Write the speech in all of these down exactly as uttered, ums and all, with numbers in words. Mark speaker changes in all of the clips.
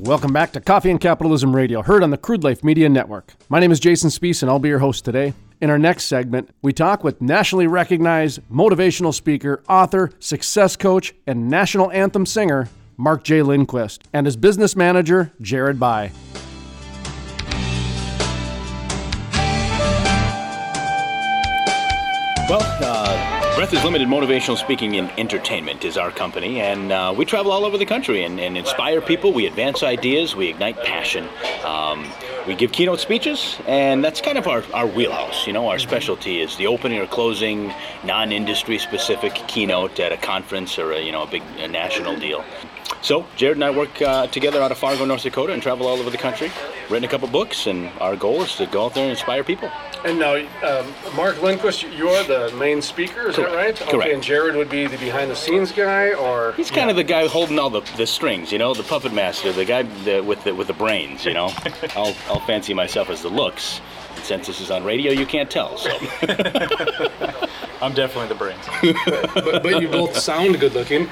Speaker 1: Welcome back to Coffee and Capitalism Radio, heard on the Crude Life Media Network. My name is Jason Spees, and I'll be your host today. In our next segment, we talk with nationally recognized motivational speaker, author, success coach, and national anthem singer, Mark J. Lindquist, and his business manager, Jared Bai.
Speaker 2: Well, uh, Breath is Limited Motivational Speaking and Entertainment is our company, and uh, we travel all over the country and, and inspire people. We advance ideas, we ignite passion. Um, we give keynote speeches, and that's kind of our, our wheelhouse. You know, our specialty is the opening or closing, non-industry specific keynote at a conference or a, you know, a big a national deal. So, Jared and I work uh, together out of Fargo, North Dakota, and travel all over the country. Written a couple books, and our goal is to go out there and inspire people.
Speaker 1: And now, um, Mark Lindquist, you're the main speaker, is
Speaker 2: Correct.
Speaker 1: that right?
Speaker 2: Correct.
Speaker 1: Okay, and Jared would be the behind-the-scenes guy, or
Speaker 2: he's kind yeah. of the guy holding all the, the strings, you know, the puppet master, the guy the, with the with the brains, you know. I'll I'll fancy myself as the looks. And since this is on radio, you can't tell. So.
Speaker 3: I'm definitely the brains.
Speaker 1: but, but you both sound good-looking.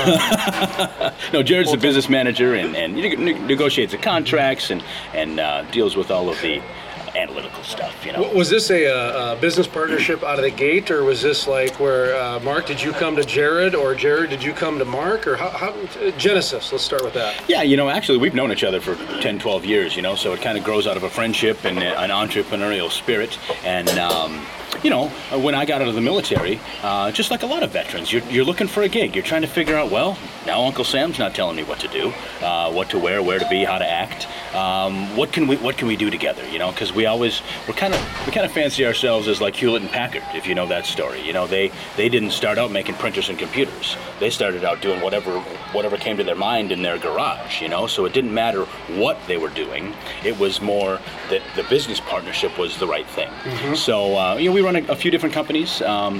Speaker 1: Uh,
Speaker 2: no, Jared's the business manager and and ne- negotiates the contracts and and uh, deals with all of the analytical stuff, you know.
Speaker 1: Was this a, a business partnership out of the gate, or was this like where, uh, Mark, did you come to Jared, or Jared, did you come to Mark, or how, how Genesis, let's start with that.
Speaker 2: Yeah, you know, actually, we've known each other for ten, twelve years, you know, so it kind of grows out of a friendship and an entrepreneurial spirit, and, um, you know, when I got out of the military, uh, just like a lot of veterans, you're, you're looking for a gig. You're trying to figure out, well, now Uncle Sam's not telling me what to do, uh, what to wear, where to be, how to act. Um, what can we what can we do together? You know, because we always we're kind of we kind of fancy ourselves as like Hewlett and Packard, if you know that story. You know, they they didn't start out making printers and computers. They started out doing whatever whatever came to their mind in their garage. You know, so it didn't matter what they were doing. It was more that the business partnership was the right thing. Mm-hmm. So uh, you know, we run a, a few different companies. Um,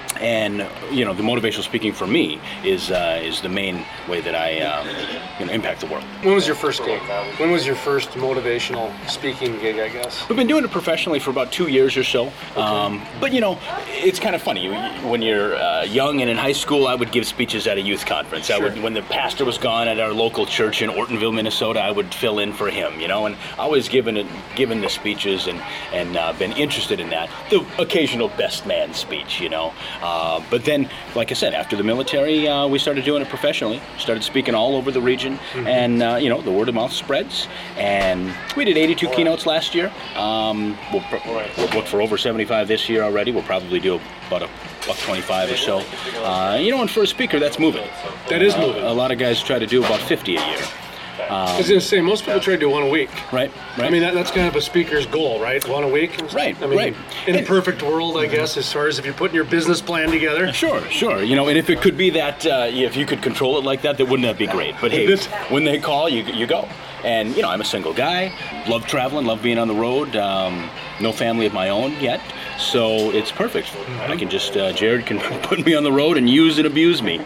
Speaker 2: And you know, the motivational speaking for me is uh, is the main way that I um, you know, impact the world.
Speaker 1: When was your first gig? When was your first motivational speaking gig, I guess?
Speaker 2: We've been doing it professionally for about two years or so. Okay. Um, but you know, it's kind of funny when you're uh, young and in high school. I would give speeches at a youth conference. Sure. I would, when the pastor was gone at our local church in Ortonville, Minnesota, I would fill in for him. You know, and always given it, given the speeches and and uh, been interested in that. The occasional best man speech, you know. Uh, but then, like I said, after the military, uh, we started doing it professionally, started speaking all over the region, mm-hmm. and, uh, you know, the word of mouth spreads, and we did eighty-two all keynotes right. last year. Um, we'll, right. we're booked for over seventy-five this year already. We'll probably do about a buck twenty-five or so. Uh, you know, and for a speaker, that's moving.
Speaker 1: That is moving.
Speaker 2: Uh, a lot of guys try to do about fifty a year.
Speaker 1: Um, I was going to say, most people try to do one a week.
Speaker 2: Right, right.
Speaker 1: I mean, that, that's kind of a speaker's goal, right? One a week?
Speaker 2: Right,
Speaker 1: I mean,
Speaker 2: right.
Speaker 1: In
Speaker 2: and,
Speaker 1: a perfect world, I guess, as far as if you're putting your business plan together.
Speaker 2: Sure, sure. You know, and if it could be that, uh, if you could control it like that, then wouldn't that be great? But hey, when they call, you you go. And, you know, I'm a single guy, love traveling, love being on the road, um, no family of my own yet, so it's perfect. Mm-hmm. I can just, uh, Jared can put me on the road and use and abuse me.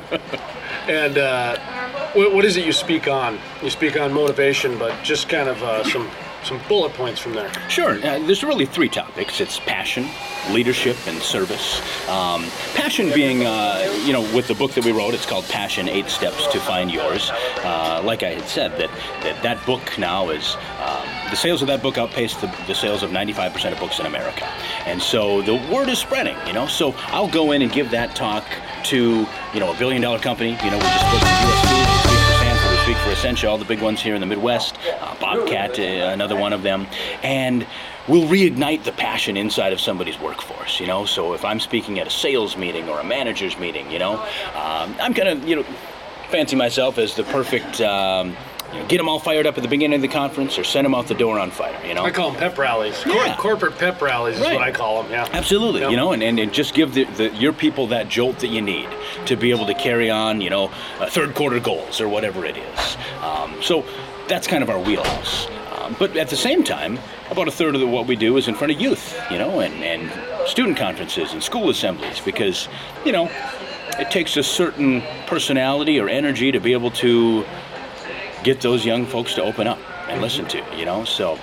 Speaker 1: And uh, what, what is it you speak on? You speak on motivation, but just kind of uh, some some bullet points from there.
Speaker 2: Sure. Uh, there's really three topics. It's passion, leadership, and service. Um, passion being, uh, you know, with the book that we wrote, it's called Passion, Eight Steps to Find Yours. Uh, like I had said, that that, that book now is, um, the sales of that book outpaced the, the sales of ninety-five percent of books in America. And so the word is spreading, you know. So I'll go in and give that talk to, you know, a billion dollar company. You know, we just spoke to U S Foods, we speak for Sanford, we speak for Essentia, all the big ones here in the Midwest, uh, Bobcat, uh, another one of them. And we'll reignite the passion inside of somebody's workforce, you know. So if I'm speaking at a sales meeting or a manager's meeting, you know, um, I'm gonna, you know, fancy myself as the perfect, um, you know, get them all fired up at the beginning of the conference or send them out the door on fire, you know.
Speaker 1: I call them pep rallies.
Speaker 2: Yeah.
Speaker 1: Cor- corporate pep rallies is
Speaker 2: right.
Speaker 1: what I call them, yeah.
Speaker 2: Absolutely,
Speaker 1: yep.
Speaker 2: you know, and, and, and just give the, the, your people that jolt that you need to be able to carry on, you know, uh, third quarter goals or whatever it is. Um, so that's kind of our wheelhouse. Um, but at the same time, about a third of the, what we do is in front of youth, you know, and, and student conferences and school assemblies because, you know, it takes a certain personality or energy to be able to get those young folks to open up and listen to, you know. So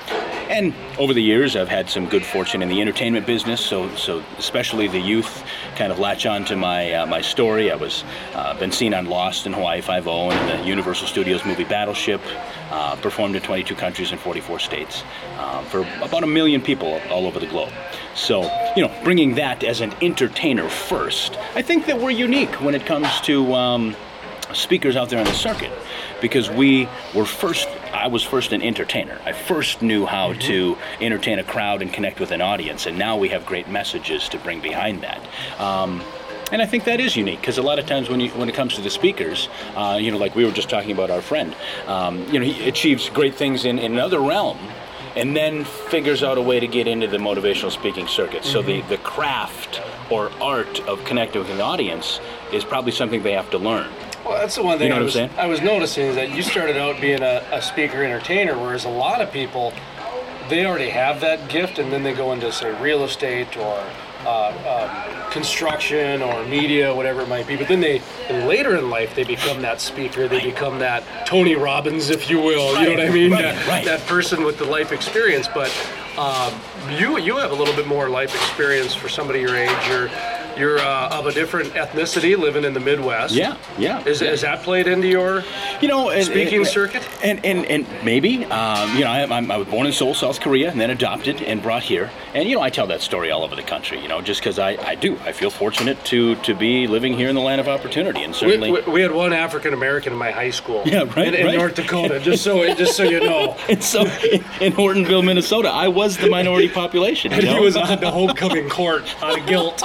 Speaker 2: And over the years, I've had some good fortune in the entertainment business, so so especially the youth kind of latch on to my uh, my story. I was uh, been seen on Lost in Hawaii Five-O and in the Universal Studios movie Battleship, uh, performed in twenty-two countries and forty-four states uh, for about a million people all over the globe. So, you know, bringing that as an entertainer first, I think that we're unique when it comes to um, speakers out there on the circuit, because we were first, I was first an entertainer. I first knew how mm-hmm. to entertain a crowd and connect with an audience, and now we have great messages to bring behind that. Um, and I think that is unique, because a lot of times when you, when it comes to the speakers, uh, you know, like we were just talking about our friend, um, you know, he achieves great things in, in another realm, and then figures out a way to get into the motivational speaking circuit. Mm-hmm. So the, the craft or art of connecting with an audience is probably something they have to learn.
Speaker 1: Well, that's the one thing
Speaker 2: you know
Speaker 1: I, was, I was noticing is that you started out being a, a speaker entertainer, whereas a lot of people, they already have that gift, and then they go into, say, real estate or uh, um, construction or media, whatever it might be. But then they, and later in life, they become that speaker. They become that Tony Robbins, if you will.
Speaker 2: Right,
Speaker 1: you know what I mean?
Speaker 2: Right,
Speaker 1: that,
Speaker 2: right.
Speaker 1: that person with the life experience. But um, you you have a little bit more life experience for somebody your age. You're You're uh, of a different ethnicity, living in the Midwest.
Speaker 2: Yeah, yeah.
Speaker 1: Is,
Speaker 2: yeah.
Speaker 1: is that played into your
Speaker 2: you know, and,
Speaker 1: speaking
Speaker 2: and,
Speaker 1: circuit? And
Speaker 2: and, and maybe. Um, you know, I, I'm, I was born in Seoul, South Korea, and then adopted and brought here. And, you know, I tell that story all over the country, you know, just because I, I do. I feel fortunate to, to be living here in the land of opportunity. And certainly...
Speaker 1: We, we, we had one African-American in my high school.
Speaker 2: Yeah, right,
Speaker 1: In, in
Speaker 2: right.
Speaker 1: North Dakota, just so just so you know.
Speaker 2: And so, in, in Hortonville, Minnesota, I was the minority population. You
Speaker 1: And
Speaker 2: know?
Speaker 1: he was on the homecoming court out of guilt.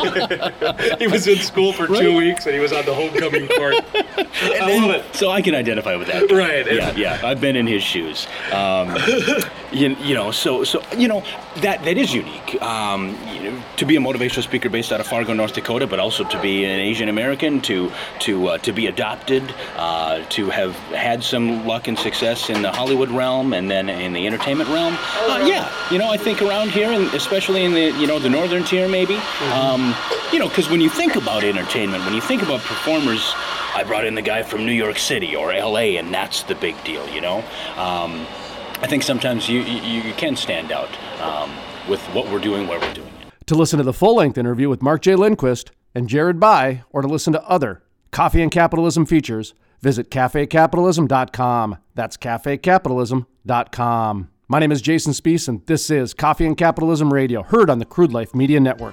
Speaker 1: He was in school for
Speaker 2: Right.
Speaker 1: two weeks, and he was on the homecoming court. I love it.
Speaker 2: So I can identify with that.
Speaker 1: Right.
Speaker 2: Yeah, yeah. I've been in his shoes. Um, you, you know, so so you know that that is unique. Um, you know, to be a motivational speaker based out of Fargo, North Dakota, but also to be an Asian American, to to uh, to be adopted, uh, to have had some luck and success in the Hollywood realm, and then in the entertainment realm. Uh, yeah, you know, I think around here, and especially in the you know the northern tier, maybe. Mm-hmm. Um, you know, because when you think about entertainment, when you think about performers, I brought in the guy from New York City or L A, and that's the big deal, you know? Um, I think sometimes you, you, you can stand out um, with what we're doing, where we're doing it.
Speaker 1: To listen to the full-length interview with Mark J. Lindquist and Jared Bai, or to listen to other Coffee and Capitalism features, visit cafe capitalism dot com. That's cafe capitalism dot com. My name is Jason Spiess, and this is Coffee and Capitalism Radio, heard on the Crude Life Media Network.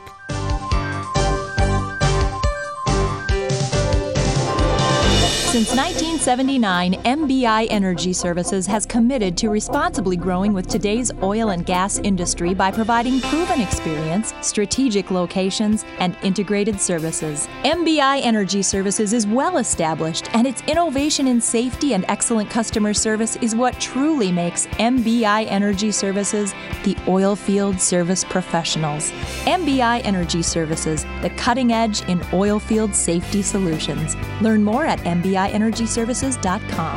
Speaker 4: Since nineteen seventy-nine, M B I Energy Services has committed to responsibly growing with today's oil and gas industry by providing proven experience, strategic locations, and integrated services. M B I Energy Services is well established, and its innovation in safety and excellent customer service is what truly makes M B I Energy Services the oil field service professionals. M B I Energy Services, the cutting edge in oil field safety solutions. Learn more at M B I energy services dot com.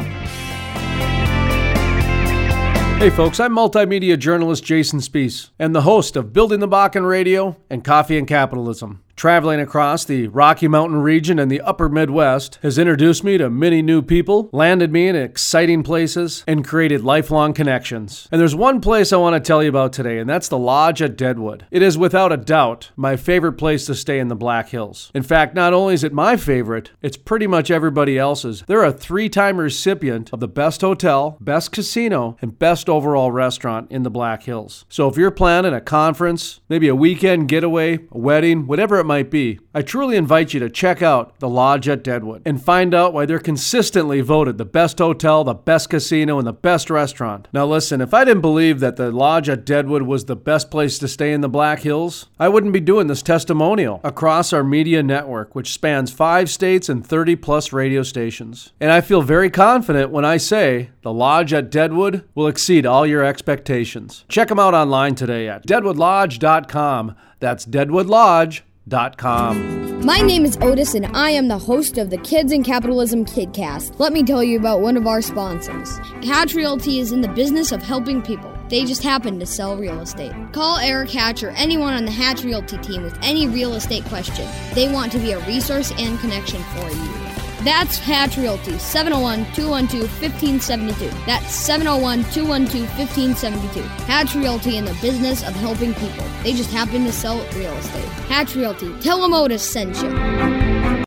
Speaker 1: Hey folks, I'm multimedia journalist Jason Spiess and the host of Building the Bakken Radio and Coffee and Capitalism. Traveling across the Rocky Mountain region and the upper Midwest has introduced me to many new people, landed me in exciting places, and created lifelong connections. And there's one place I want to tell you about today, and that's the Lodge at Deadwood. It is without a doubt my favorite place to stay in the Black Hills. In fact, not only is it my favorite, it's pretty much everybody else's. They're a three-time recipient of the best hotel, best casino, and best overall restaurant in the Black Hills. So if you're planning a conference, maybe a weekend getaway, a wedding, whatever it might be, I truly invite you to check out the Lodge at Deadwood and find out why they're consistently voted the best hotel, the best casino, and the best restaurant. Now listen, if I didn't believe that the Lodge at Deadwood was the best place to stay in the Black Hills, I wouldn't be doing this testimonial across our media network, which spans five states and thirty plus radio stations. And I feel very confident when I say the Lodge at Deadwood will exceed all your expectations. Check them out online today at deadwood lodge dot com. That's deadwood lodge dot com.
Speaker 5: My name is Otis, and I am the host of the Kids in Capitalism Kidcast. Let me tell you about one of our sponsors. Hatch Realty is in the business of helping people. They just happen to sell real estate. Call Eric Hatch or anyone on the Hatch Realty team with any real estate question. They want to be a resource and connection for you. That's Hatch Realty, seven oh one, two one two, one five seven two. That's seven oh one, two one two, one five seven two. Hatch Realty in the business of helping people. They just happen to sell real estate. Hatch Realty. Tell them Otis sent you.